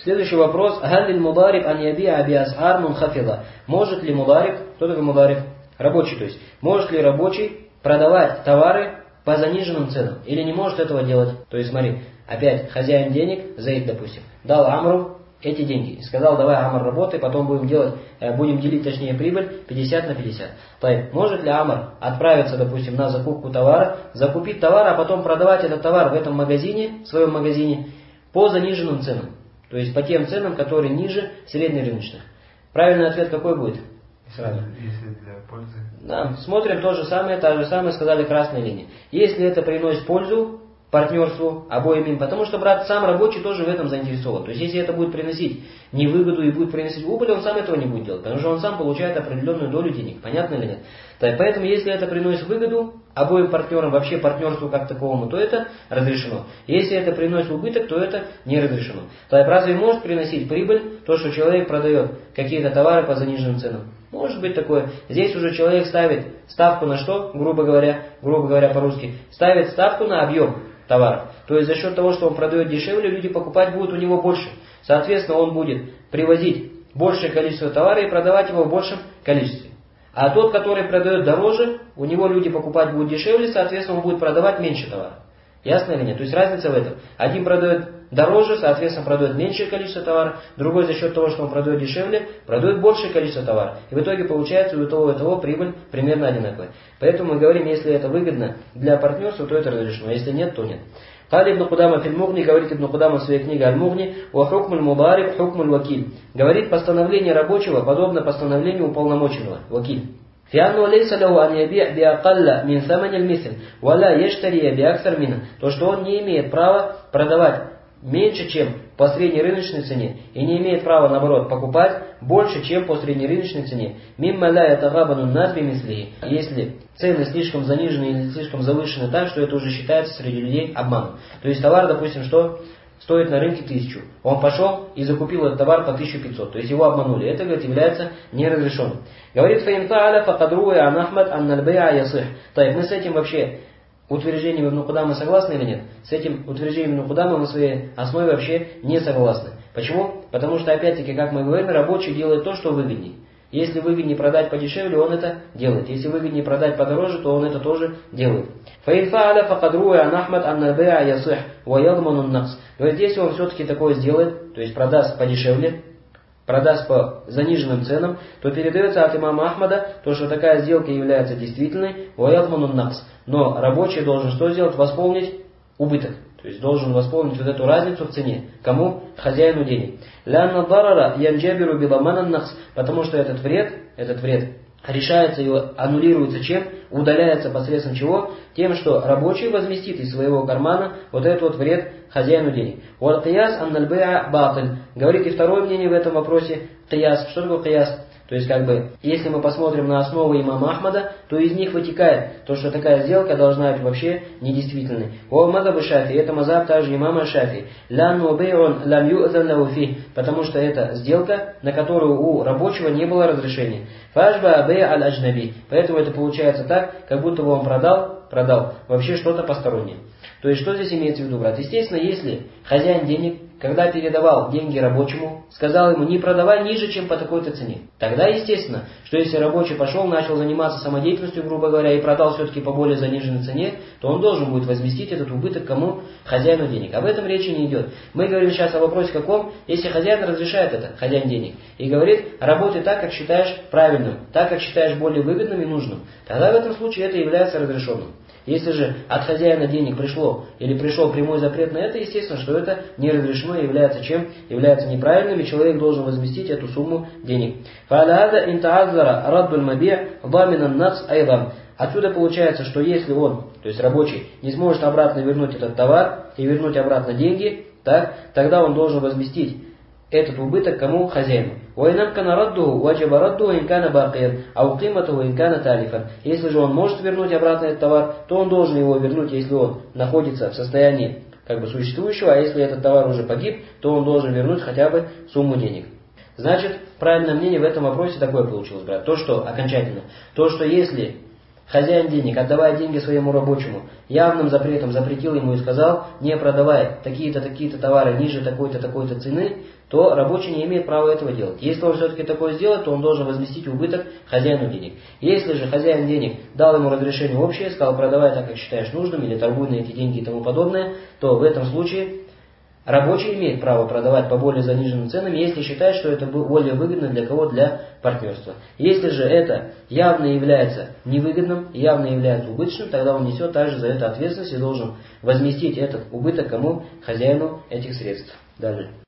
Следующий вопрос. Галь мудариб ан ябиа би асар мунхафида. Может ли мудариб, кто такой мудариб? Рабочий, то есть. Может ли рабочий продавать товары по заниженным ценам? Или не может этого делать? То есть смотри, опять хозяин денег, Заид, допустим, дал Амру эти деньги. И сказал, давай, Амр, работай, потом будем делить, точнее, прибыль 50 на 50. То есть, может ли Амр отправиться, допустим, на закупку товара, закупить товар, а потом продавать этот товар в этом магазине, в своем магазине, по заниженным ценам? То есть, по тем ценам, которые ниже среднерыночных. Правильный ответ какой будет? Сразу. Если для пользы. Да, смотрим то же самое, сказали красная линия. Если это приносит пользу, партнерству обоим им, потому что, брат, сам рабочий тоже в этом заинтересован. То есть, если это будет приносить невыгоду и будет приносить убыль, он сам этого не будет делать, потому что он сам получает определенную долю денег. Понятно или нет? Так, поэтому, если это приносит выгоду обоим партнерам, вообще партнерству как таковому, то это разрешено. Если это приносит убыток, то это не разрешено. Так, разве может приносить прибыль то, что человек продает какие-то товары по заниженным ценам? Может быть такое. Здесь уже человек ставит ставку на что, грубо говоря по-русски, ставит ставку на объем товаров. То есть за счет того, что он продает дешевле, люди покупать будут у него больше. Соответственно, он будет привозить большее количество товара и продавать его в большем количестве. А тот, который продает дороже, у него люди покупать будут дешевле, соответственно, он будет продавать меньше товара. Ясно или нет? То есть разница в этом. Один продает дороже, соответственно, продает меньшее количество товара, другой за счет того, что он продает дешевле, продает большее количество товара. И в итоге получается у того и того прибыль примерно одинаковая. Поэтому мы говорим, если это выгодно для партнерства, то это разрешено. Если нет, то нет. Кали Ибн Кудама фил Мугни, говорит Ибн Кудама в своей книге Аль-Мугни, «Ва хукмуль мудариб хукмуль вакиль». Говорит, постановление рабочего подобно постановлению уполномоченного, вакиль. فِأَنَّهُ لَيْسَ لَهُ أَنْ يَبِيعَ بِأَقَلَّ مِنْ ثَمَنِ الْمِثْلِ وَلَا يَشْتَرِيَ بِأَكْثَرَ مِنْهُ. То, что он не имеет права продавать меньше, чем по среднерыночной цене, и не имеет права, наоборот, покупать больше, чем по среднерыночной цене. «Мимма ла ятагабану нас бимислихи». Если цены слишком занижены или слишком завышены так, что это уже считается среди людей обманом. То есть товар, допустим, что стоит на рынке 1000. Он пошел и закупил этот товар по 1500. То есть его обманули. Это, говорит, является неразрешенным. Говорит, «Фаин та'аля факадруя ан Ахмад ан нальбея ясых». Так, мы с этим вообще утверждением Ибн Кудама согласны или нет? С этим утверждением Ибн Кудама на своей основе вообще не согласны. Почему? Потому что, опять-таки, как мы говорим, рабочий делает то, что выгоднее. Если выгоднее продать подешевле, он это делает. Если выгоднее продать подороже, то он это тоже делает. Говорит, если он все-таки такое сделает, то есть продаст подешевле, продаст по заниженным ценам, то передается от имама Ахмада, то, что такая сделка является действительной, но рабочий должен что сделать? Восполнить убыток. То есть должен восполнить вот эту разницу в цене. Кому? Хозяину денег. Потому что этот вред решается и аннулируется чем? Удаляется посредством чего? Тем, что рабочий возместит из своего кармана вот этот вот вред хозяину денег. Говорит и второе мнение в этом вопросе. Кияс. Что такое кияс? То есть, если мы посмотрим на основы имама Ахмада, то из них вытекает то, что такая сделка должна быть вообще недействительной. Мазаб Шафи, это мазаб также имама Шафи. Потому что это сделка, на которую у рабочего не было разрешения. Поэтому это получается так, как будто бы он продал вообще что-то постороннее. То есть, что здесь имеется в виду, брат? Естественно, если хозяин денег, когда передавал деньги рабочему, сказал ему, не продавай ниже, чем по такой-то цене. Тогда, естественно, что если рабочий пошел, начал заниматься самодеятельностью, грубо говоря, и продал все-таки по более заниженной цене, то он должен будет возместить этот убыток кому? Хозяину денег. Об этом речи не идет. Мы говорим сейчас о вопросе каком, если хозяин разрешает это, хозяин денег, и говорит, работай так, как считаешь правильным, так, как считаешь более выгодным и нужным, тогда в этом случае это является разрешенным. Если же от хозяина денег пришел прямой запрет на это, естественно, что это не разрешено и является чем? Является неправильным, и человек должен возместить эту сумму денег. Отсюда получается, что если он, то есть рабочий, не сможет обратно вернуть этот товар и вернуть обратно деньги, так, тогда он должен возместить этот убыток кому? Хозяину. Если же он может вернуть обратно этот товар, то он должен его вернуть, если он находится в состоянии существующего, а если этот товар уже погиб, то он должен вернуть хотя бы сумму денег. Значит, правильное мнение в этом вопросе такое получилось, брат. То, что окончательно, то, что если хозяин денег, отдавая деньги своему рабочему, явным запретом запретил ему и сказал: не продавай такие-то, такие-то товары ниже такой-то, такой-то цены, то рабочий не имеет права этого делать. Если он все-таки такое сделает, то он должен возместить убыток хозяину денег. Если же хозяин денег дал ему разрешение общее, сказал: продавай так, как считаешь нужным, или торгуй на эти деньги и тому подобное, то в этом случае рабочий имеет право продавать по более заниженным ценам, если считает, что это более выгодно для кого? Для партнерства. Если же это явно является невыгодным, явно является убыточным, тогда он несет также за это ответственность и должен возместить этот убыток кому? Хозяину этих средств. Далее.